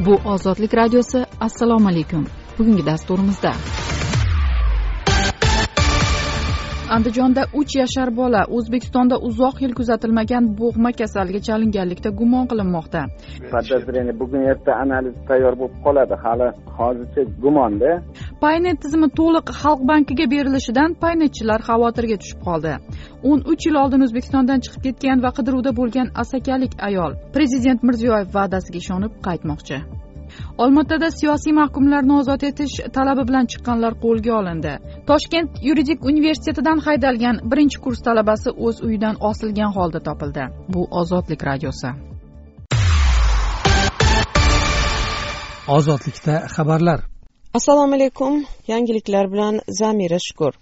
Bu Ozodlik radiosi. Assalomu alaykum. Bugungi dasturimizda Andijonda 3 yashar bola O'zbekistonda uzoq yil kuzatilmagan bo'g'ma kasalga chalinganlikda gumon qilinmoqda. Podozreniya bugun erta analiz tayyor bo'lib qoladi. Hozircha gumonda. Paynet tizimi to'liq Xalq bankiga berilishidan paynetchilar xavotirga tushib qoldi. 13 yil oldin O'zbekistondan chiqib ketgan va qidiruvda bo'lgan asakalik ayol Prezident Mirziyoyev va'dasiga ishonib qaytmoqchi. Olmaotada siyosiy mahkumlarni ozod etish talabi bilan chiqqanlar qo'lga olindi. Toshkent yuridik universitetidan haydalgan birinchi kurs talabasi o'z uyidan osilgan holda topildi. Bu Ozodlik radiosi. Ozodlikda xabarlar. Assalomu alaykum. Yangiliklar bilan Zamira Shukur.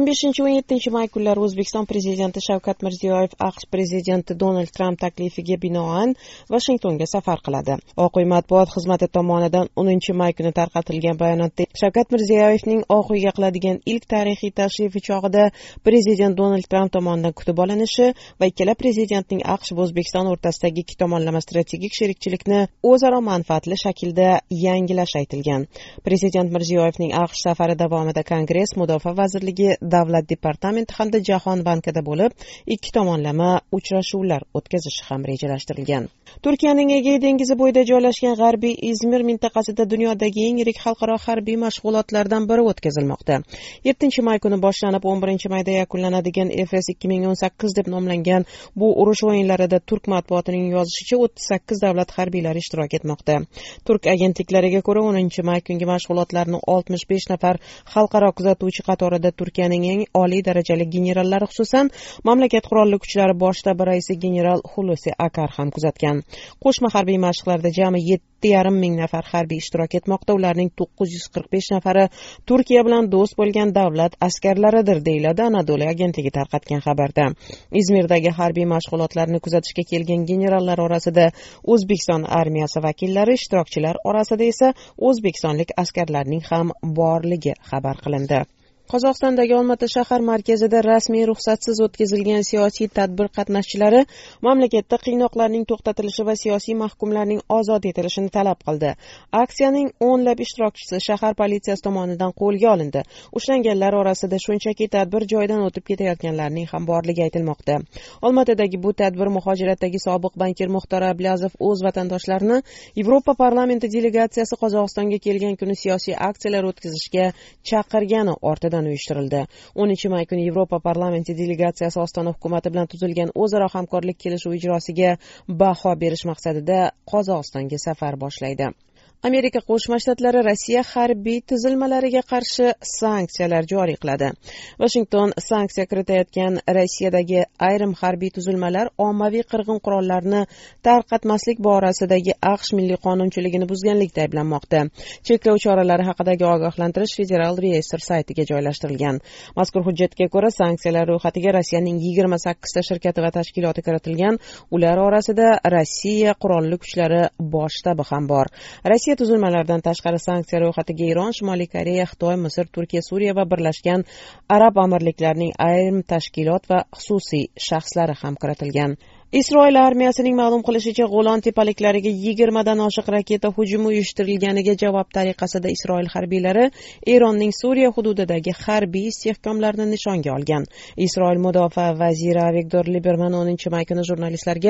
15-17 may kunlari O'zbekiston prezidenti Shavkat Mirziyoyev AQSh prezidenti Donald Tramp taklifiga binoan Vashingtonga safar qiladi. Oq uy matbuot xizmati tomonidan 10 may kuni tarqatilgan bayonotda Shavkat Mirziyoyevning Oq uyga qiladigan ilk tarixiy tashrifi chog'ida prezident Donald Tramp tomonidan kutib olinishi va ikkala prezidentning AQSh va O'zbekiston o'rtasidagi ikki tomonlama strategik sherikchilikni o'zaro manfaatli shaklda yangilash aytilgan. Prezident Mirziyoyevning AQSh safari davomida Kongress, Mudofaa vazirligi, Davlat departamenti hamda Jahon bankida bo'lib, ikki tomonlama uchrashuvlar o'tkazishi ham rejalashtirilgan. Turkiyaning Egey dengizi bo'yida joylashgan G'arbiy Izmir mintaqasida dunyodagi eng yirik xalqaro harbiy mashg'ulotlardan biri o'tkazilmoqda. 7 may kuni boshlanib 11 mayda yakunlanadigan Efes 2018 deb nomlangan bu urush o'yinlarida turk matbuotining yozishicha 38 davlat harbiylari ishtirok etmoqda. Turk agentliklariga ko'ra 10 may kungi mashg'ulotlarni 65 nafar xalqaro kuzatuvchi qatorida Turkiyaning eng oliy darajali generallari, xususan mamlakat qurolli kuchlari bosh shtabi raisi general Hulusi Akar ham kuzatgan. Qo'shma harbiy mashqlarda jami 7,5 ming nafar harbiy ishtirok etmoqda. Ularning 945 nafari Turkiya bilan do'st bo'lgan davlat askarlaridir, deyiladi Anadolu agentligi tarqatgan xabarda. Izmirdagi harbiy mashg'ulotlarni kuzatishga kelgan generallar orasida O'zbekiston armiyasi vakillari, ishtirokchilar orasida esa o'zbekistonlik askarlarning ham borligi xabar qilindi. Qozog'istondagi Olmaota shahar markazida rasmiy ruxsatsiz o'tkazilgan siyosiy tadbir qatnashchilari mamlakatda qiynoqlarning to'xtatilishi va siyosiy mahkumlarning ozod etilishini talab qildi. Aksiyaning o'nlab ishtirokchisi shahar politsiyasi tomonidan qo'lga olindi. Ushlanganlar orasida shunchaki tadbir joyidan o'tib ketayotganlarning ham borligi aytilmoqda. Olmaotadagi bu tadbir muhojiratdagi sobiq bankir Muxtor Ablazov o'z vatandoshlarini Yevropa parlamenti delegatsiyasi Qozog'istonga kelgan kuni siyosiy aksiyalar o'tkazishga chaqirgani ortidan uyushtirildi. 10 may kuni Yevropa parlamenti delegatsiyasi Ostona hukumati bilan tuzilgan o'zaro hamkorlik kelishuvi ijrosiga baho berish maqsadida Qozog'istonga safar boshlaydi. Amerika Qo'shma Shtatlari Rossiya harbiy tuzilmalariga qarshi sanksiyalar joriy qiladi. Washington sanksiya kiritayotgan Rossiyadagi ayrim harbiy tuzilmalar ommaviy qirg'in qurollarni tarqatmaslik borasidagi AQSh milliy qonunchiligini buzganlikda ayblanmoqda. Cheklov choralari haqidagi ogohlantirish federal reyestr saytiga joylashtirilgan. Mazkur hujjatga ko'ra sanksiyalar ro'yxatiga Rossiyaning 28 ta shirkati va tashkiloti kiritilgan. Ular orasida Rossiya qurolli kuchlari bosh shtabi ham bor. Rossiya tuzilmalardan tashqari sanksiya ro'yxatiga Eron, Shimoliy Koreya, Xitoy, Misr, Turkiya, Suriya va Birlashgan Arab Amirliklarining ayrim tashkilot va xususiy shaxslari ham kiritilgan. Isroil armiyasining ma'lum qilishicha, Golan tepaliklariga 20 dan oshiq raketa hujumi uyushtirilganiga javob tariqasida Isroil harbiylari Eronning Suriya hududidagi harbiy istehkomlarini nishonga olgan. Isroil mudofaa vaziri Avigdor Liberman 10 may kuni jurnalistlarga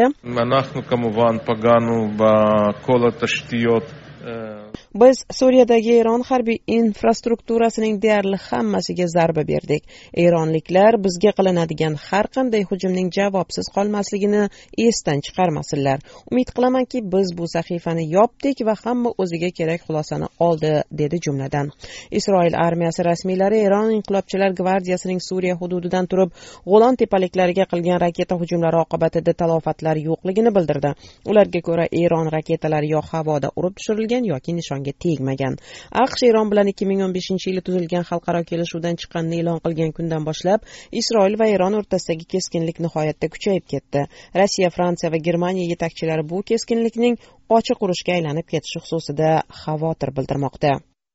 Biz Suriyadagi Eron harbiy infrastrukturasining deyarli hammasiga zarba berdik. Eronliklar bizga qilinadigan har qanday hujumning javobsiz qolmasligini esdan chiqarmasinlar. Umid qilamanki, biz bu sahifani yopdik va hamma o'ziga kerak xulosani oldi, dedi jumladan. Isroil armiyasi rasmiylari Eron inqilobchilar gvardiyasining Suriya hududidan turib Golan tepaliklariga qilgan raketa hujumlari oqibatida talofatlar yo'qligini bildirdi. Ularga ko'ra Eron raketalari yo havoda urib tushirilgan yoki nishonga tegmagan. AQSh Eron bilan 2015-yili tuzilgan xalqaro kelishuvdan chiqqanini e'lon qilgan kundan boshlab Isroil va Eron o'rtasidagi keskinlik nihoyatda kuchayib ketdi. Rossiya, Fransiya va Germaniya yetakchilari bu keskinlikning ochiq urushga aylanib ketishi xususida xavotir bildirmoqda.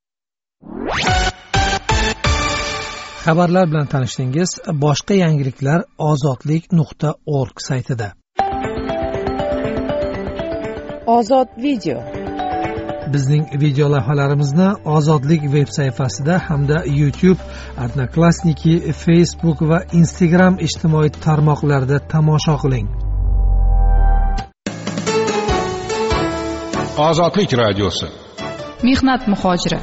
Xabarlar bilan tanishdingiz. Boshqa yangiliklar ozodlik.org saytida. Ozod video. Bizning video lavhalarimizni Ozodlik veb sayfasida hamda YouTube, Odnoklassniki, Facebook va Instagram ijtimoiy tarmoqlarida tomosha qiling. Ozodlik radiosi. Mehnat muhojiri.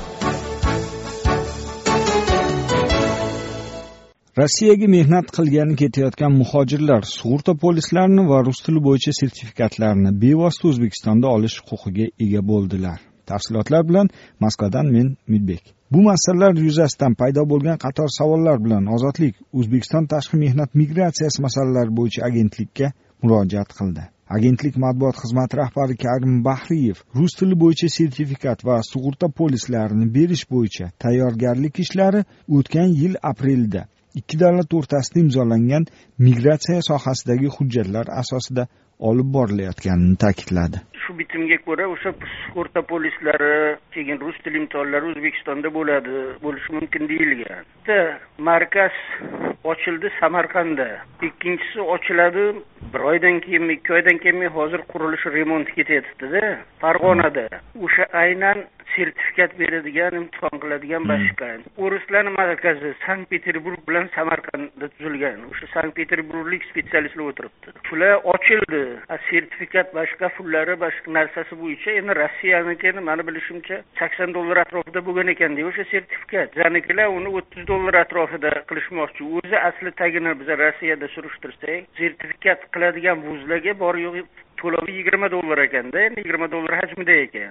Rossiyaga mehnat qilgani ketayotgan muhojirlar sug'urta polislarini va rus tili bo'yicha sertifikatlarni bevosita O'zbekistonda olish huquqiga ega bo'ldilar. Tafsilotlar bilan Moskvadan men Midbek. Bu masalalar yuzasidan paydo bo'lgan qator savollar bilan Ozodlik O'zbekiston tashqi mehnat migratsiyasi masalalari bo'yicha agentlikka murojaat qildi. Agentlik matbuot xizmati rahbari Karim Bahriyev rus tili bo'yicha sertifikat va sug'urta polislarini berish bo'yicha tayyorgarlik ishlari o'tgan yil aprelda ikki davlat o'rtasida imzolangan migratsiya sohasidagi hujjatlar asosida olib borilayotganini ta'kidladi. Shu bitimga ko'ra o'sha sug'urta polislari, keyin rus tili imtihonlari O'zbekistonda bo'lishi mumkin deyilgan. Bitta markaz ochildi Samarqandda. Ikkinchisi ochiladi 1 oydan keyin, 2 oydan keyin hozir qurilishi remont ketyapti-da, Farg'onada. O'sha aynan sertifikat beradigan, imtihon qiladigan boshqa. O'rislarning markazi Sankt-Peterburg bilan Samarqandda tuzilgan. O'sha Sankt-Peterburglik specialistlar o'tiribdi. Shular ochildi. Sertifikat boshqa pullari, boshqa narsasi bo'yicha endi Rossiyanikini meni bilishimcha $80 atrofida bo'lgan ekan deb o'sha sertifikat. Zanikilar uni $30 atrofida qilishmoqchi. O'zi asli tagini biz Rossiyada surishtirsak, sertifikat qiladigan vuzlarga bor yo'q to'lovi $20 ekanda, endi $20 hajmida ekan.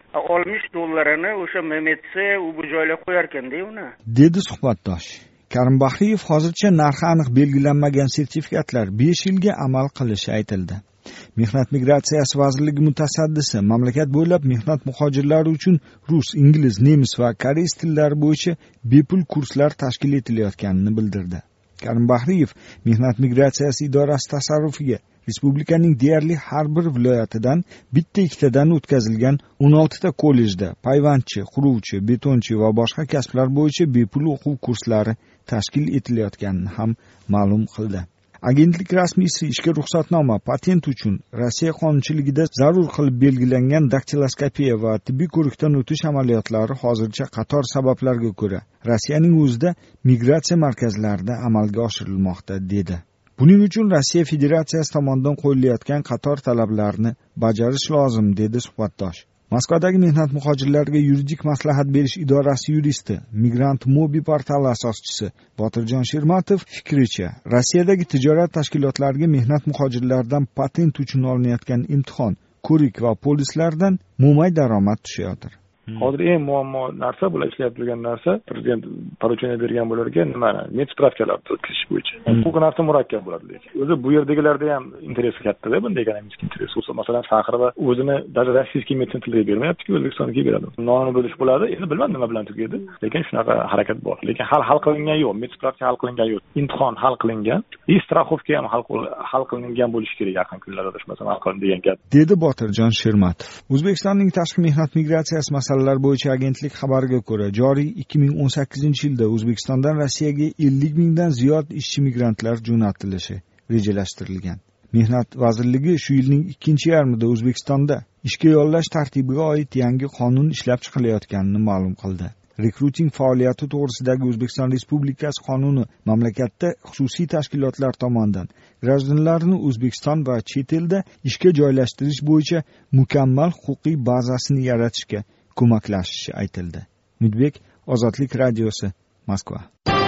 $60 o'sha MMC u bu joylarga qo'yar ekanda uni. Dedi suhbatdosh. Karim Bahriyev hozircha narxi aniq belgilanmagan sertifikatlar 5 yilga amal qilishi aytildi. Mehnat migratsiyasi vazirligi mutasaddisi mamlakat bo'ylab mehnat muhojirlari uchun rus, ingliz, nemis va koreys tillari bo'yicha bepul kurslar tashkil etilayotganini bildirdi. Karim Bahriyev mehnat migratsiyasi idorasi tasarrufiga respublikaning deyarli har bir viloyatidan bitta-ikkitadan o'tkazilgan 16 ta kollejda payvandchi, quruvchi, betonchi va boshqa kasblar bo'yicha bepul o'quv kurslari tashkil etilayotganini ham ma'lum qildi. Agentlik rasmiysi ishga ruxsatnoma, patent uchun Rossiya qonunchiligida zarur qilib belgilangan daktiloskopiya va tibbiy ko'rikdan o'tish amaliyotlari hozircha qator sabablarga ko'ra Rossiyaning o'zida migratsiya markazlarida amalga oshirilmoqda dedi. Buning uchun Rossiya Federatsiyasi tomonidan qo'yilayotgan qator talablarni bajarish lozim dedi suhbatdosh. Moskvadagi mehnat muhojirlariga yuridik maslahat berish idorasi yuristi, Migrant Mobi portali asoschisi Botirjon Shermatov fikricha, Rossiyadagi tijorat tashkilotlariga mehnat muhojirlaridan patent uchun olinayotgan imtihon, ko'rik va polislardan mo'may daromad tushayotir. Hozir eng muammo narsa bular ishlayib turgan narsa, prezident поручение bergan bo'larga nimani? Medpravkalar o'tkazish bo'yicha. Bu narsa murakkab bo'ladi lekin. O'zi bu yerdagilarda ham interesi katta-da, bunday ekonomik interes bo'lsa, masalan, Saxarova o'zini даже rossiyskiy meditsin tiliga bermayapti-ku, O'zbekistonga beradi. Nonni bo'lish bo'ladi. Endi bilmadim nima bilan tugaydi, lekin shunaqa harakat bor. Lekin hal qilingan yo'q, medpravka hal qilingan yo'q. Imtihon hal qilingan, straxovka ham hal qilingan bo'lishi kerak yaqin kunlarda, masalan, hal qilin degan gap. Dedi Botirjon Shermatov. O'zbekistonning tashqi mehnat migratsiyasi masalalar bo'yicha agentlik xabariga ko'ra, joriy 2018-yilda O'zbekistondan Rossiyaga 50 mingdan ziyod ishchi migrantlar jo'natilishi rejalashtirilgan. Mehnat vazirligi shu yilning 2-yarmida O'zbekistonda ishga yollash tartibiga oid yangi qonun ishlab chiqilayotganini ma'lum qildi. Rekruting faoliyati to'g'risidagi O'zbekiston Respublikasi qonuni mamlakatda xususiy tashkilotlar tomonidan grajdanlarni O'zbekiston va chet elda ishga joylashtirish bo'yicha mukammal huquqiy bazasini yaratishga ko'maklashishi aytildi. Midbek, Ozodlik radiosi, Moskva.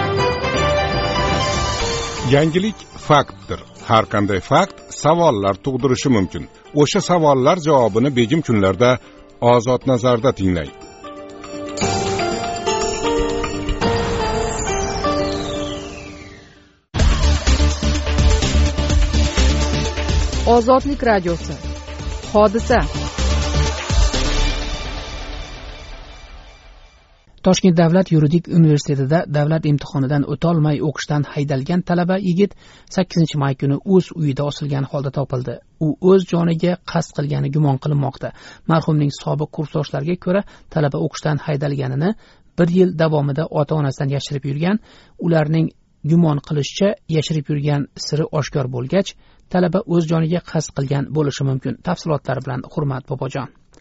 Yangilik faktdir. Har qanday fakt savollar tug'dirishi mumkin. O'sha savollar javobini begim kunlarda Ozod nazarda tinglang. Ozodlik radiosi. Hodisa. Toshkent davlat yuridik universitetida davlat imtihonidan o'tolmay o'qishdan haydalgan talaba yigit 8-may kuni o'z uyida osilgan holda topildi. U o'z joniga qasd qilgani gumon qilinmoqda. Marhumning sobiq kursdoshlariga ko'ra, talaba o'qishdan haydalganini 1 yil davomida ota-onasidan yashirib yurgan. Ularning gumon qilishicha yashirib yurgan siri oshkor bo'lgach, talaba o'z joniga qasd qilgan bo'lishi mumkin. Tafsilotlari bilan Hurmat Bobojon.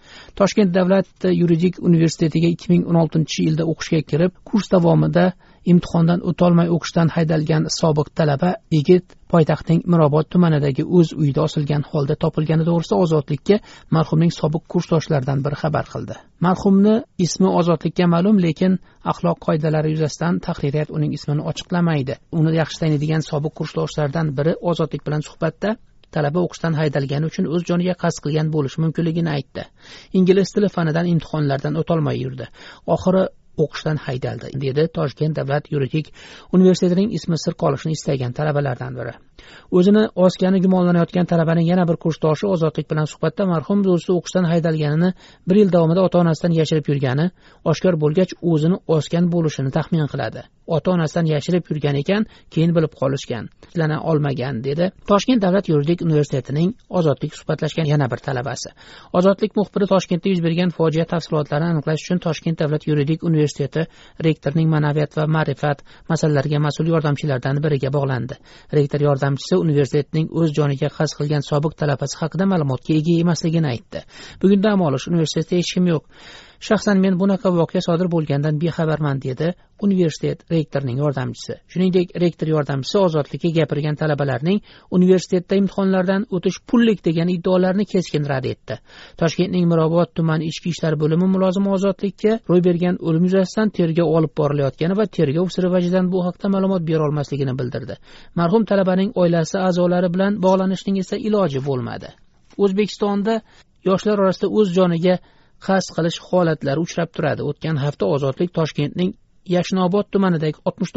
Toshkent davlat yuridik universitetiga 2016-yilda o'qishga kirib, kurs davomida imtihondan o'tolmay o'qishdan haydalgan sobiq talaba yigit poytaxtning Mirobod tumanidagi o'z uyida osilgan holda topilgani to'g'risida Ozodlikka marhumning sobiq kursdoshlaridan biri xabar qildi. Marhumni ismi Ozodlikka ma'lum, lekin axloq qoidalari yuzasidan tahririyat uning ismini ochiqlamaydi. Uni yaxshi taniydigan sobiq kursdoshlardan biri Ozodlik bilan suhbatda talaba o'qishdan haydalgani uchun o'z joniga qasd qilgan bo'lishi mumkinligini aytdi. Ingliz tili fanidan imtihonlardan o'tolmay yurdi. Oxiri o'qishdan haydaldi, dedi Toshkent davlat yuridik universitetining ismi sir qolishini istagan talabalardan biri. O'zini osgani gumonlanayotgan talabaning yana bir kursdoshi Ozodlik bilan suhbatda marhum do'sti o'qishdan haydalganini 1 yil davomida ota-onasidan yashirib yurgani oshkor bo'lgach o'zini osgan bo'lishini taxmin qiladi. Ota-onasidan yashirib yurgan ekan, keyin bilib qolishgan, tiklana olmagan, dedi Toshkent davlat yuridik universitetining Ozodlik suhbatlashgan yana bir talabasi. Ozodlik muxbiri Toshkentda yuz bergan fojia tafsilotlarini aniqlash uchun Toshkent davlat yuridik universiteti rektorining ma'naviyat va ma'rifat masalalariga mas'ul yordamchilaridan biriga bog'landi. Rektor yordamchisi universitetning o'z joniga qasd qilgan sobiq talabasi haqida ma'lumotga ega emasligini aytdi. Bugun dam olish, universitetda hech kim yo'q. Shaxsan men bunaqa voqea sodir bo'lgandan bexabarman, dedi universitet rektorining yordamchisi. Shuningdek, rektor yordamchisi Ozodlikka gapirgan talabalarning universitetda imtihonlardan o'tish pullik degan iddaolarini keskin rad etdi. Toshkentning Mirobod tumani ichki ishlar bo'limi mulozimi Ozodlikka ro'y bergan o'lim yuzasidan tergov olib borilayotgani va tergov siri vajidan bu haqda ma'lumot bera olmasligini bildirdi. Marhum talabaning oilasi a'zolari bilan bog'lanishning esa iloji bo'lmadi. O'zbekistonda yoshlar orasida o'z joniga qasd qilish holatlari uchrab turadi. O'tgan hafta Ozodlik Toshkentning Yashnobod tumanidagi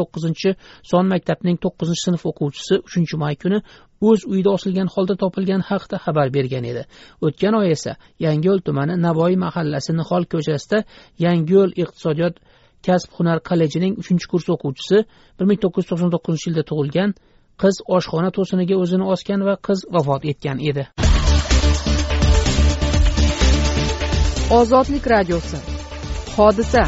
69-son maktabning 9-sinf o'quvchisi 3-may kuni o'z uyida osilgan holda topilgan haqida xabar bergan edi. O'tgan oy esa Yangiyo'l tumani Navoiy mahallasi Nihol ko'chasida Yangiyo'l iqtisodiyot kasb-hunar kollejining 3-kurs o'quvchisi 1999-yilda tug'ilgan qiz oshxona to'siniga o'zini osgan va qiz vafot etgan edi. Ozodlik radiosi. Hodisa.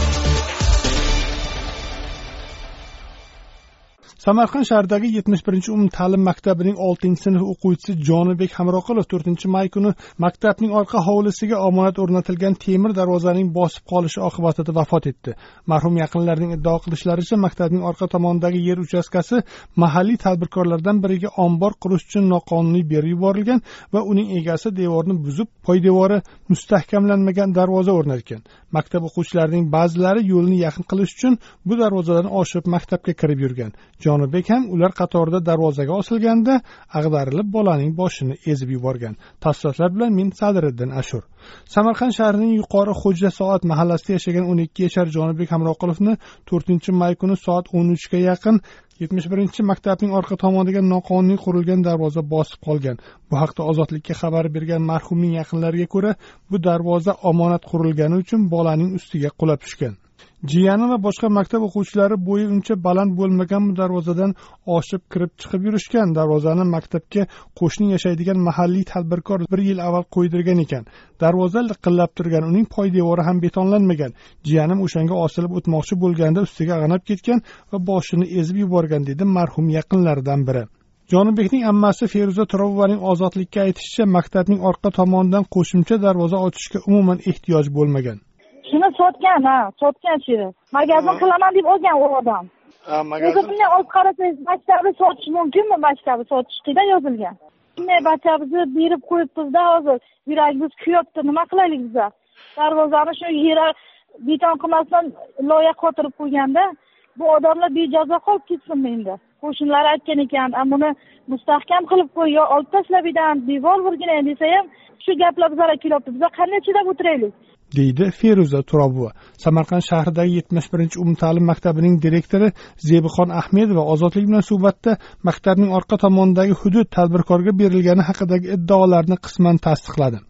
Samarqand shahridagi 71-umumta'lim maktabining 6-sinf o'quvchisi Jonibek Hamroqulov 4-may kuni maktabning orqa hovlisiga omonat o'rnatilgan temir darvozaning bosib qolishi oqibatida vafot etdi. Marhum yaqinlarining iddao qilishlaricha, maktabning orqa tomonidagi yer uchastkasi mahalliy tadbirkorlardan biriga ombor qurish uchun noqonuniy berib yuborilgan va uning egasi devorni buzib, poydevori mustahkamlanmagan darvoza o'rnatgan. Maktab o'quvchilarining ba'zilari yo'lni yaqin qilish uchun bu darvozadan oshib maktabga kirib yurgan. Jonibek ham ular qatorida darvozaga osilganda ag'darilib bolaning boshini ezib yuborgan. Tafsilotlar bilan men Sadiriddin Ashur. Samarqand shahrining Yuqori Xo'ja Soat mahallasida yashagan 12 yashar Jonibek Hamroqulovni 4-may kuni soat 13 ga yaqin 71-maktabning orqa tomoniga noqonuniy qurilgan darvoza bosib qolgan. Bu haqda Ozodlikka xabar bergan marhumning yaqinlariga ko'ra, bu darvoza omonat qurilgani uchun bolaning ustiga qulab tushgan. Jiyani va boshqa maktab o'quvchilari bo'yi uncha baland bo'lmagan bu darvozadan oshib kirib chiqib yurishgan. Darvozani maktabga qo'shni yashaydigan mahalliy tadbirkor 1 yil avval qo'ydirgan ekan. Darvoza liqillab turgan, uning poydevori ham betonlanmagan. Jiyanim o'shanga osilib o'tmoqchi bo'lganda ustiga ag'anab ketgan va boshini ezib yuborgan, dedi marhum yaqinlaridan biri. Jonibekning ammasi Feruza Turobovaning Ozodlikka aytishicha, maktabning orqa tomonidan qo'shimcha darvoza ochishga umuman ehtiyoj bo'lmagan. Shuni sotgan, sotgan-chi. Magazin qilaman deb olgan u odam. O'zi bunday olib qarasangiz, maktabni sotish mumkinmi? Maktabni sotish qida yozilgan. Bunday maktabni berib qo'yibmiz-da hozir. Yuragimiz kuyapti, nima qilaylik biz? Darvozani shu yeri beton qilmasdan loyiha qotirib qo'yganda, bu odamlar bejazo qolib ketsin endi. Qo'shnilar aytgan ekan, buni mustahkam qilib qo'y, yo olib tashlab edan, devor burgina desa ham, shu gaplar bizga kelyapti. Biz qanday chidab o'tiraylik? Deydi Feruza Turobova. Samarqand shahridagi 71-umumta'lim maktabining direktori Zebixon Ahmedova Ozodlik bilan suhbatda maktabning orqa tomonidagi hudud tadbirkorga berilgani haqidagi iddaolarni qisman tasdiqladi.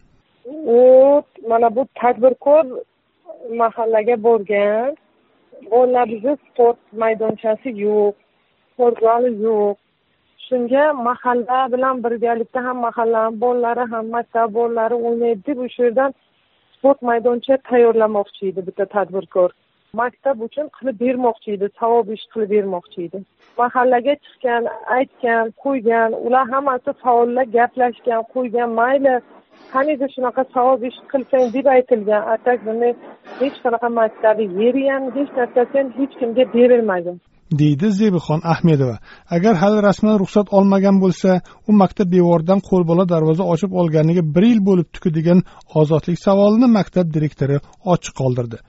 Mana bu tadbirkor mahallaga borgan. Bolalarga sport maydonchasi yo'q, sport zali yo'q. Shunga mahalla bilan birgalikda ham mahalla bolalari ham maktab bolalari o'ynaydi deb o'sha yerdan sport maydoncha tayyorlamoqchi edi bitta tadbirkor. maktab uchun qilib bermoqchi edi, savob ish qilib bermoqchi edi. Mahallaga chiqqan, aytgan, qo'ygan, ular hammasi faollar gaplashgan, qo'ygan, mayli qaniydi shunaqa savob ish qilsang deb aytilgan. Atak buni hech qanaqa maktabi yeri ham hech narsasi hech kimga berilmagan, deydi Zebixon Ahmedova. Agar hali rasman ruxsat olmagan bo'lsa, u maktab devoridan qo'lbola darvoza ochib olganiga 1 yil bo'libdi-ku degan ozodlik savolini maktab direktori ochiq qoldirdi.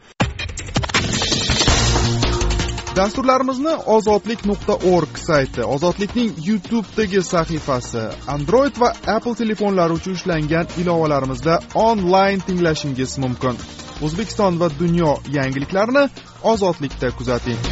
Dasturlarimizni ozodlik.org sayti, Ozodlikning YouTube'dagi sahifasi, Android va Apple telefonlari uchun ishlangan ilovalarimizda onlayn tinglashingiz mumkin. O'zbekiston va dunyo yangiliklarini Ozodlikda kuzating.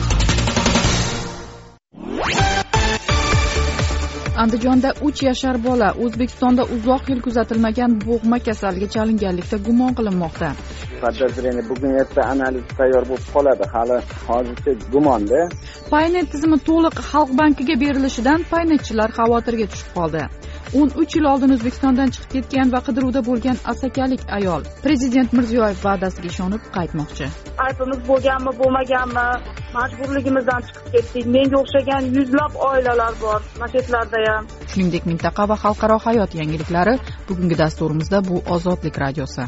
Andijonda 3 yashar bola O'zbekistonda uzoq yil kuzatilmagan bo'g'ma kasallikka chalinganlikda gumon qilinmoqda. Podozrение bugun erta analiz tayyor bo'lib qoladi. Hozircha gumonda. Paynet tizimi to'liq Xalq bankiga berilishidan paynetchilar xavotirga tushib qoldi. 13 yil oldin O'zbekistondan chiqib ketgan va qidiruvda bo'lgan asakalik ayol Prezident Mirziyoyev va'dasiga ishonib qaytmoqchi. Aybimiz bo'lganmi, bo'lmaganmi, majburligimizdan chiqib ketdik. Menga o'xshagan yuzlab oilalar bor, masjidlarda ham. Shuningdek, mintaqa va xalqaro hayot yangiliklari bugungi dasturimizda bu Ozodlik radiosi.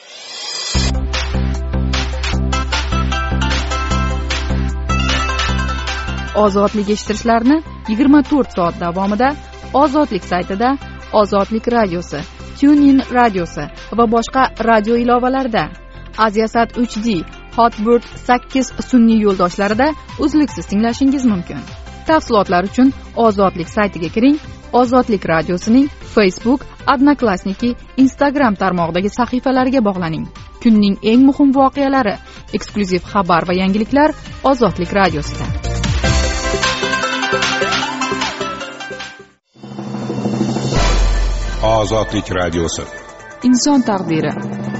Ozodlik eshittirishlarni 24 soat davomida Ozodlik saytida, Ozodlik radiosi, TuneIn radiosi va boshqa radio ilovalarida, Aziasat 3D, Hotbird 8 sun'iy yo'ldoshlarida uzluksiz tinglashingiz mumkin. Tafsilotlar uchun Ozodlik saytiga kiring. Ozodlik radiosining Facebook, Odnoklassniki, Instagram tarmog'idagi sahifalariga bog'laning. Kunning eng muhim voqealari, eksklyuziv xabar va yangiliklar Ozodlik radiosida. Ozodlik radiosi. Inson taqdiri.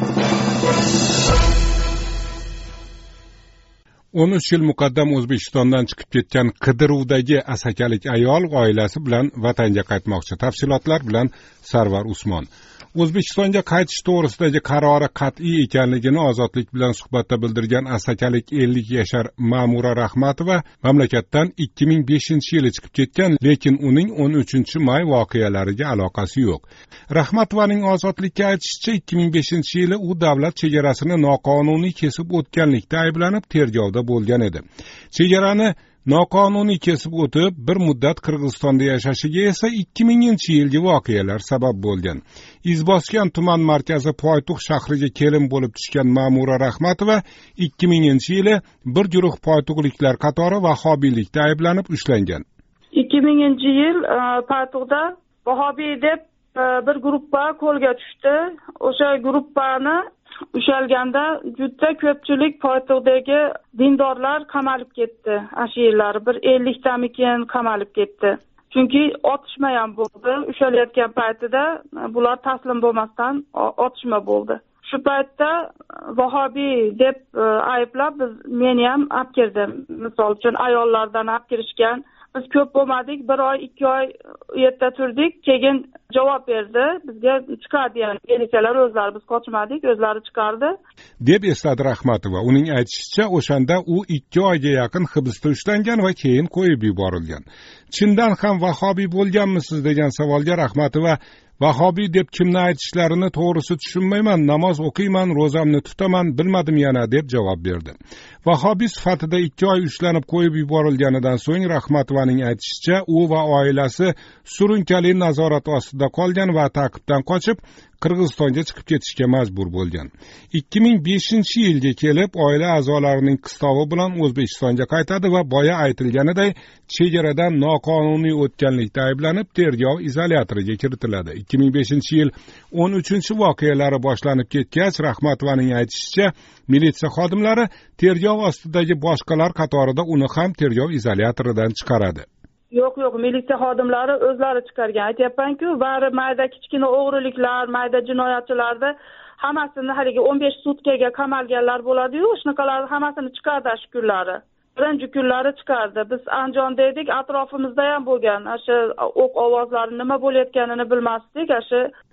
13 yil muqaddam O'zbekistondan chiqib ketgan qidiruvdagi asakalik ayol oilasi bilan vatanga qaytmoqchi. Tafsilotlar bilan Sarvar Usmon. O'zbekistonga qaytish to'g'risidagi qarori qat'iy ekanligini Ozodlik bilan suhbatda bildirgan asakalik 50 yashar Ma'mura Rahmatova mamlakatdan 2005-yili chiqib ketgan, lekin uning 13-may voqealariga aloqasi yo'q. Rahmatovaning Ozodlikka aytishicha, 2005-yili u davlat chegarasini noqonuniy kesib o'tganlikda ayblanib tergovda bo'lgan edi. Chegarani noqonuniy kesib o'tib, bir muddat Qirg'izistonda yashashiga esa 2000-yilgi voqealar sabab bo'lgan. Izboskan tuman markazi Poytuxt shahriga kelin bo'lib tushgan Ma'mura Rahmatova 2000-yili bir guruh poytuqliklar qatori vahobiylikda ayblanib ushlangan. 2000-yil Poytuqtda vahobiy deb bir guruhga qo'lga tushdi. O'sha guruhni ushalganda juda ko'pchilik Poytuqdagi dindorlar qamalib ketdi. O'sha yillari bir 50 tamikin qamalib ketdi. Chunki otishma ham bo'ldi. Ushalayotgan paytida bular taslim bo'lmasdan otishma bo'ldi. Shu paytda vahobiy deb ayblab meni ham olib kirdi. Misol uchun ayollardan olib kirishgan. Biz ko'p bo'lmadik, 1 oy, 2 oy u yerda turdik, keyin javob berdi, bizga chiqardi, ya'ni militsiyalar o'zlari, biz qochmadik, o'zlari chiqardi deb esladi Rahmatova. Uning aytishicha, o'shanda u 2 oyga yaqin hibsda ushlangan va keyin qo'yib yuborilgan. Chindan ham vahobiy bo'lganmisiz degan savolga Rahmatova, vahobiy deb kimni aytishlarini to'g'risi tushunmayman, namoz o'qiyman, ro'zamni tutaman, bilmadim yana deb javob berdi. Vahobiy sifatida 2 oy ushlanib qo'yib yuborilganidan so'ng Rahmatovaning aytishicha, u va oilasi surunkali nazorat ostida qolgan va ta'qibdan qochib Qirg'izistonga chiqib ketishga majbur bo'lgan. 2005-yilga kelib oila a'zolarining qistovi bilan O'zbekistonga qaytadi va boya aytilganiday chegaradan noqonuniy o'tganlikda ayblanib tergov izolyatoriga kiritiladi. 2005-yil 13-voqealari boshlanib ketgach, Rahmatovaning aytishicha, militsiya xodimlari tergov ostidagi boshqalar qatorida uni ham tergov izolyatoridan chiqaradi. Yo'q, militsiya xodimlari o'zlari chiqargan. Aytayapman-ku, bari mayda kichkina o'g'riliklar, mayda jinoyatchilarni hammasini haligi 15 sutkaga qamalganlar bo'ladi-yu, shunaqalarni hammasini chiqardi shu kunlari. Birinchi kunlari chiqardi. Biz Andijonda edik, atrofimizda ham bo'lgan. O'sha o'q ovozlari nima bo'layotganini bilmasdik.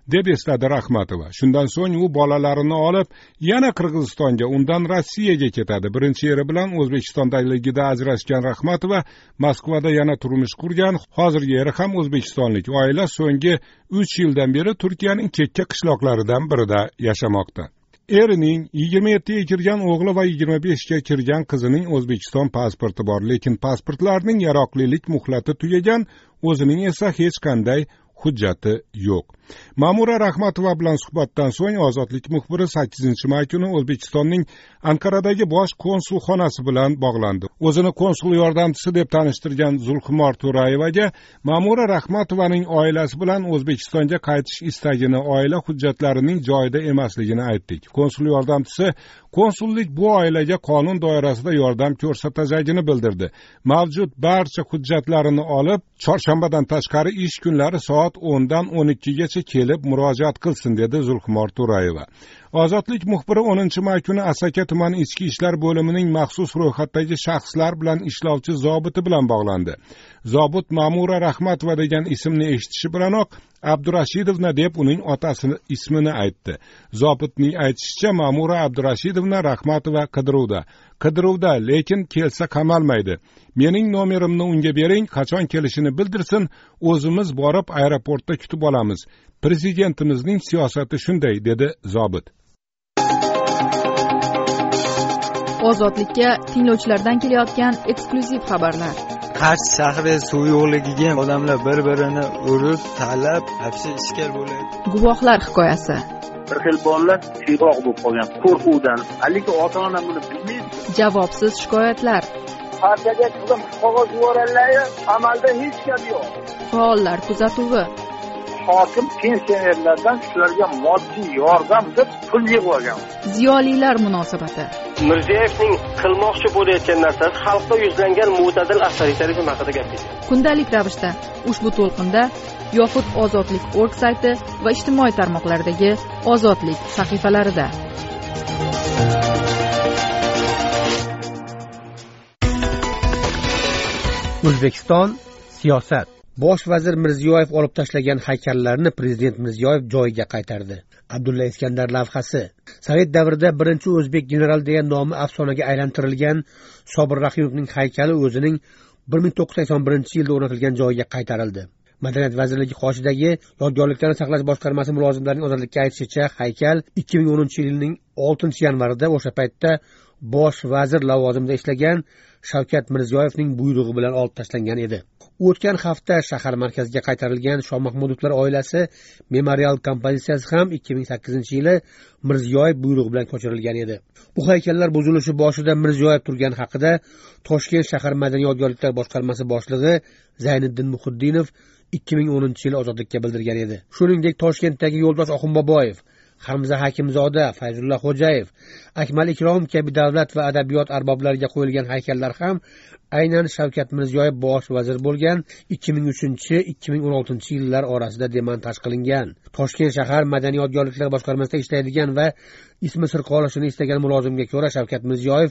deb esladi Rahmatova. Shundan so'ng u bolalarini olib yana Qirg'izistonga, undan Rossiyaga ketadi. Birinchi eri bilan O'zbekistondaligida ajrashgan Rahmatova Moskvada yana turmush qurgan. Hozirgi eri ham o'zbekistonlik. Oila so'nggi 3 yildan beri Turkiyaning chekka qishloqlaridan birida yashamoqda. Erining 27 ga kirgan o'g'li va 25 ga kirgan qizining O'zbekiston pasporti bor, lekin pasportlarning yaroqlilik muhlati tugagan, o'zining esa hech qanday hujjati yo'q. Ma'mura Rahmatova bilan suhbatdan so'ng Ozodlik muxbiri 8-may kuni O'zbekistonning Ankaradagi bosh konsulxonasi bilan bog'landi. O'zini konsul yordamchisi deb tanishtirgan Zulxumor To'rayevaga Ma'mura Rahmatovaning oilasi bilan O'zbekistonga qaytish istagini, oila hujjatlarining joyida emasligini aytdik. Konsul yordamchisi konsullik bu oilaga qonun doirasida yordam ko'rsatajagini bildirdi. Mavjud barcha hujjatlarini olib, chorshanbadan tashqari ish kunlari soat 10 dan 12 gacha kelib murojaat qilsin, dedi Zulxumor To'rayeva. Ozodlik muxbiri 10-may kuni Asaka tumani ichki ishlar bo'limining maxsus ro'yxatdagi shaxslar bilan ishlovchi zobiti bilan bog'landi. Zobit Ma'mura Rahmatova degan ismni eshitishi bilanoq Abdurashidovna deb uning otasining ismini aytdi. Zobitning aytishicha, Ma'mura Abdurashidovna Rahmatova qidiruvda, lekin kelsa qamalmaydi. Mening nomerimni unga bering, qachon kelishini bildirsin, o'zimiz borib aeroportda kutib olamiz. Prezidentimizning siyosati shunday, dedi zobit. Ozodlikka tinglovchilardan kelayotgan eksklyuziv xabarlar. Qarshi shahri suv yo'qligiga odamlar bir-birini urib, talab, hapsi ishkal bo'ladi. Guvohlar hikoyasi. Bir xil bolalar siyg'oq bo'lib qolgan qo'rquvdan. Lekin ota-ona buni bilmaydi. Javobsiz shikoyatlar. Partiyaga qizim qog'oz yuborganlar, amalda hech gap yo'q. Faollar kuzatuvi. Hokim pensionerlardan shularga moddiy yordam deb pul yig'ib olgan. Ziyolilar munosabati. Mirziyoyevning qilmoqchi bo'layotgan narsasi xalqda yuzlangan mo'tadil avtoritarizm haqida gapirdi. Kundalik ravishda ushbu to'lqinda yoxud Ozodlik.org sayti va ijtimoiy tarmoqlardagi Ozodlik sahifalarida. O'zbekiston siyosat. Bosh vazir Mirziyoyev olib tashlagan haykallarni prezident Mirziyoyev joyiga qaytardi. Abdulla Iskandar lavhasi. Sovet davrida birinchi o'zbek general degan nomi afsonaga aylantirilgan Sobir Rahimovning haykali o'zining 1981-yilda o'rnatilgan joyiga qaytarildi. Madaniyat vazirligi qoshidagi yodgorliklarni saqlash boshqarmasi mulozimlarining ozodlikka aytishicha, haykal 2010-yilning 6-yanvarida o'sha paytda bosh vazir lavozimida ishlagan Shavkat Mirziyoyevning buyrug'i bilan olib tashlangan edi. O'tgan hafta shahar markaziga qaytarilgan Shoh Mahmudovlar oilasi memorial kompozitsiyasi ham 2008-yili Mirziyoyev buyrug'i bilan ko'chirilgan edi. Bu haykallar buzilishi boshida Mirziyoyev turgani haqida Toshkent shahar madaniy yodgorliklar boshqarmasi boshlig'i Zayniddin Muhiddinov 2010-yil Ozodlikka bildirgan edi. Shuningdek, Toshkentdagi Yo'ldosh Oxunboboyev, Hamza Hakimzoda, Fayzulla Xo'jayev, Akmal Ikrom kabi davlat va adabiyot arboblariga qo'yilgan haykallar ham aynan Shavkat Mirziyoyev bosh vazir bo'lgan 2003-2016-yillar orasida demontaj qilingan. Toshkent shahar madaniy yodgorliklar boshqarmasida ishlaydigan va ismi sir qolishini istagan mulozimga ko'ra, Shavkat Mirziyoyev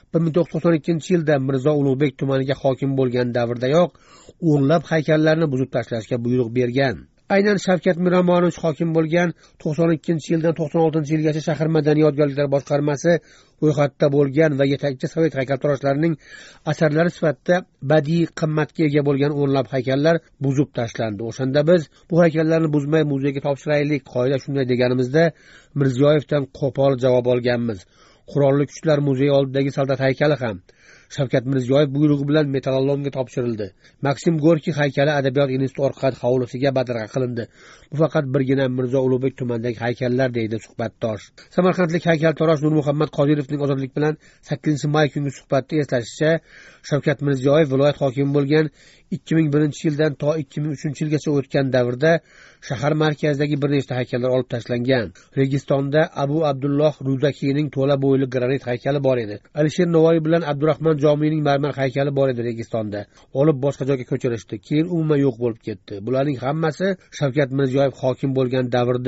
1992-yilda Mirzo Ulug'bek tumaniga hokim bo'lgan davrdayoq o'nlab haykallarni buzib tashlashga buyruq bergan. Aynan Shavkat Miromonovich hokim bo'lgan 92-yildan 96-yilgacha shahar madaniy yodgorliklar boshqarmasi ro'yxatda bo'lgan va yetakchi sovet haykaltaroshlarining asarlari sifatida badiiy qimmatga ega bo'lgan o'nlab haykallar buzib tashlandi. O'shanda biz bu haykallarni buzmay muzeyga topshiraylik, qoida shunday deganimizda Mirziyoyevdan qo'pol javob olganmiz. Qurolli Kuchlar muzeyi oldidagi soldat haykali ham Shavkat Mirziyoyev buyrug'i bilan metallolomga topshirildi. Maksim Gorkiy haykali Adabiyot instituti orqa hovlisiga badarg'a qilindi. Bu faqat birgina Mirzo Ulug'bek tumanidagi haykallar, deydi suhbatdosh. Samarqandlik haykaltarosh Nurmuhammad Qodirovning Ozodlik bilan 8-may kungi suhbatda eslashicha, Shavkat Mirziyoyev viloyat hokimi bo'lgan 2001-yildan to 2003-yilgacha o'tgan davrda shahar markazidagi bir nechta haykallar olib tashlangan. Registonda Abu Abdulloh Ruzakiyning to'la bo'yli granit haykali bor edi. Alisher Navoiy bilan Abdurahmon Jomiyning marmar haykali bor edi Registonda. Olib boshqa joyga ko'chirishdi. Keyin umuman yo'q bo'lib ketdi. Bularning hammasi Shavkat Mirziyoyev hokim bo'lgan davrda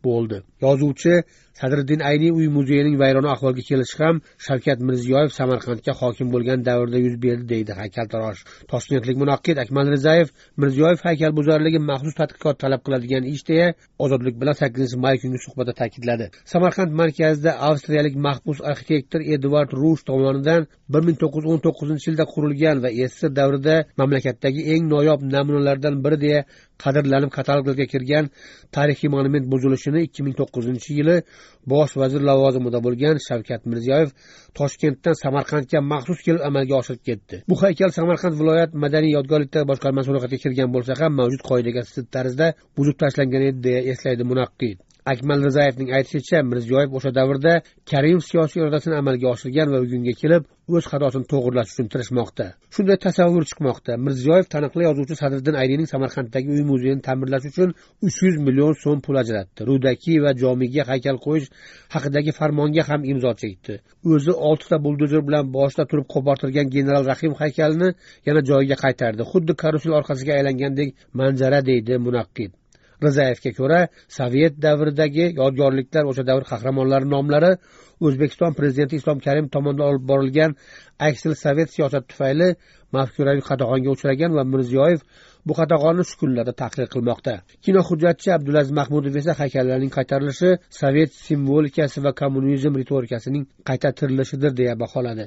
bo'ldi. Yozuvchi Sadriddin Ayni uy muzeyining vayrona ahvolga kelishi ham Shavkat Mirziyoyev Samarqandga hokim bo'lgan davrda yuz berdi, deydi haykaltarosh. Toshkentlik munaqqid Akmal Rizayev Mirziyoyev haykalbuzarligi maxsus tadqiqot talab qiladigan ish deya Ozodlik bilan 8-may kungi suhbatda ta'kidladi. Samarqand markazida avstriyalik mahbus arxitektor Edvard Rush tomonidan 1919-yilda qurilgan va SSR davrida mamlakatdagi eng noyob namunalardan biri deya qadrlanib katalogga kirgan tarixiy monument buzilishini 2009-yili bosh vazir lavozimida bo'lgan Shavkat Mirziyoyev Toshkentdan Samarqandga maxsus kelib amalga oshirib ketdi. Bu haykal Samarqand viloyat madaniy yodgorliklar boshqarmasi ro'yxatiga kirgan bo'lsa ham mavjud qoidaga zid tarzda buzib tashlangan edi deya eslaydi munaqqid. Akmal Rizayevning aytishicha, Mirziyoyev o'sha davrda Karimov siyosiy irodasini amalga oshirgan va bugunga kelib o'z xatosini to'g'rilash uchun tirishmoqda. Shunday tasavvur chiqmoqda. Mirziyoyev taniqli yozuvchi Sadriddin Aynining Samarqanddagi uy muzeyini ta'mirlash uchun 300 million so'm pul ajratdi. Rudaki va jomiga haykal qo'yish haqidagi farmonga ham imzo chekdi. O'zi 6 ta buldozer bilan boshda turib qo'portirgan general Rahim haykalini yana joyiga qaytardi. Xuddi karusel orqasiga aylangandek manzara, deydi munaqqid. Rizayevga ko'ra, Sovet davridagi yodgorliklar o'sha davr qahramonlari nomlari O'zbekiston prezidenti Islom Karimov tomonidan olib borilgan aksil sovet siyosati tufayli mafkuraviy qatag'onga uchragan va Mirziyoyev bu qatag'onni shu kunlarda tahrir qilmoqda. Kino hujjatchi Abdulaziz Mahmudov esa haykallarning qaytarilishi sovet simvolikasi va kommunizm ritorikasining qayta tirilishidir deya baholadi.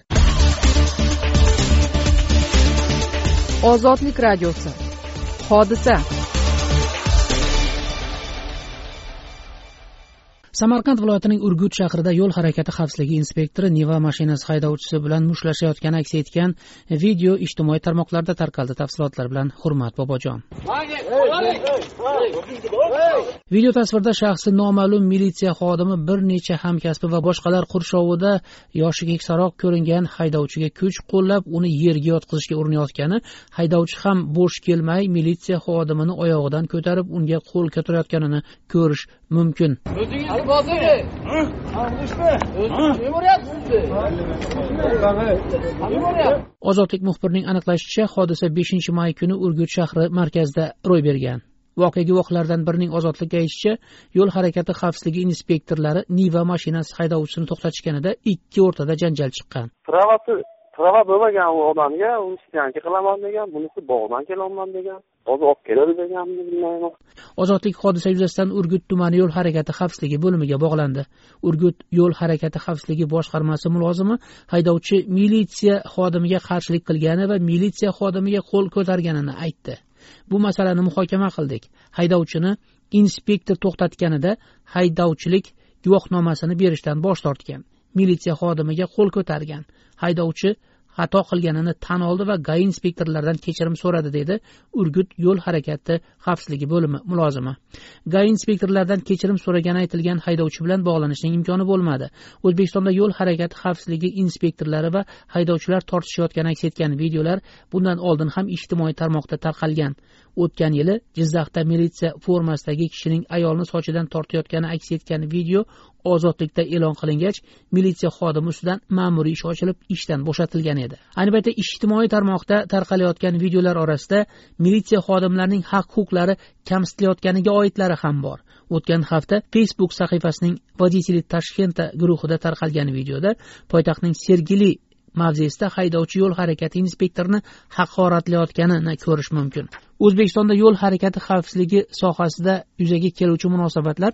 Ozodlik radiosi. Hodisa. Samarqand viloyatining Urgut shahrida yo'l harakati xavfsizligi inspektori Niva mashinasi haydovchisi bilan mushtlashayotgani aks etgan video ijtimoiy tarmoqlarda tarqaldi. Tafsilotlar bilan Hurmat Bobojon. Video tasvirda shaxsi noma'lum militsiya xodimi bir necha hamkasbi va boshqalar qurshovida yoshi keksaroq ko'ringan haydovchiga kuch qo'llab uni yerga yotqizishga urinayotgani, haydovchi ham bo'sh kelmay militsiya xodimini oyog'idan ko'tarib unga qo'l ko'tarayotganini ko'rish mumkin. Ozodlik muxbirining aniqlashicha, hodisa 5-may kuni Urgut shahri markazida ro'y bergan. Voqea guvohlaridan birining Ozodlikka aytishicha, yo'l harakati xavfsizligi inspektorlari Niva mashinasi haydovchisini to'xtatishganida ikki o'rtada janjal chiqqan. Trava bo'lmagan u odamga, u istiyanki qilaman degan, bunisi bog'dan kelolman degan. Hozir olib keladi deganini bilmayman. Ozodlik hodisa yuzasidan Urgut tumani yo'l harakati xavfsizligi bo'limiga bog'landi. Urgut yo'l harakati xavfsizligi boshqarmasi mulozimi haydovchi militsiya xodimiga qarshilik qilgani va militsiya xodimiga qo'l ko'targanini aytdi. Bu masalani muhokama qildik. Haydovchini inspektor to'xtatganida haydovchilik guvohnomasini berishdan bosh tortgan. Militsiya xodimiga qo'l ko'targan. Haydovchi xato qilganini tan oldi va GAI inspektorlaridan kechirim so'radi, dedi Urgut yo'l harakati xavfsizligi bo'limi mulozimi. GAI inspektorlaridan kechirim so'ragani aytilgan haydovchi bilan bog'lanishning imkoni bo'lmadi. O'zbekistonda yo'l harakati xavfsizligi inspektorlari va haydovchilar tortishayotgani aks etgan videolar bundan oldin ham ijtimoiy tarmoqda tarqalgan. O'tgan yili Jizzaxda militsiya formasidagi kishining ayolni sochidan tortayotgani aks etgan video Ozodlikda e'lon qilingach, militsiya xodimi ustidan ma'muriy ish ochilib, ishdan bo'shatilgan edi. Ayni paytda ijtimoiy tarmoqda tarqalayotgan videolar orasida militsiya xodimlarining haq-huquqlari kamsitilayotganiga oidlari ham bor. O'tgan hafta Facebook sahifasining Vodители Tashkenta guruhida tarqalgan videoda poytaxtning Sergeli mavzesida haydovchi yo'l harakati inspektorini haqoratlayotganini ko'rish mumkin. O'zbekistonda yo'l harakati xavfsizligi sohasida yuzaga keluvchi munosabatlar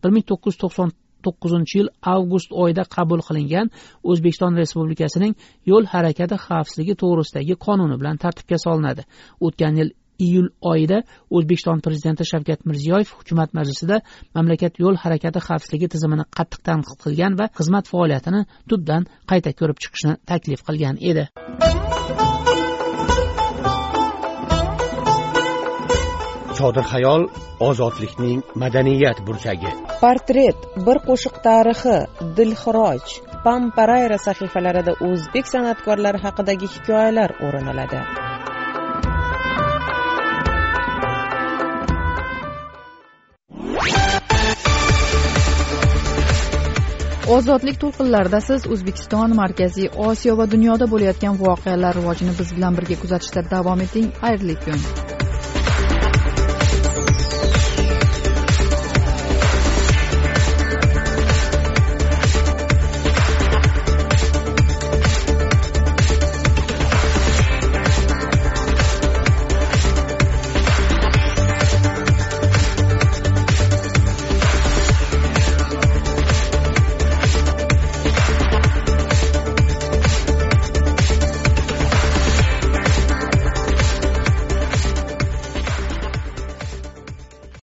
1999-yil avgust oyida qabul qilingan O'zbekiston Respublikasining yo'l harakati xavfsizligi to'g'risidagi qonuni bilan tartibga solinadi. O'tgan yil iyul oyida O'zbekiston prezidenti Shavkat Mirziyoyev hukumat majlisida mamlakat yo'l harakati xavfsizligi tizimini qattiq tanqid qilgan va xizmat faoliyatini tubdan qayta ko'rib chiqishni taklif qilgan edi. Chodir xayol ozodlikning madaniyat burchagi. Portret, bir qo'shiq tarixi, Dilxiroj, Pamparayra sahifalarida o'zbek san'atkorlari haqidagi hikoyalar o'riniladi. Ozodlik to'lqinlarida siz O'zbekiston, Markaziy Osiyo va dunyoda bo'layotgan voqealar rivojini biz bilan birga kuzatishda davom eting. Xayrli kun.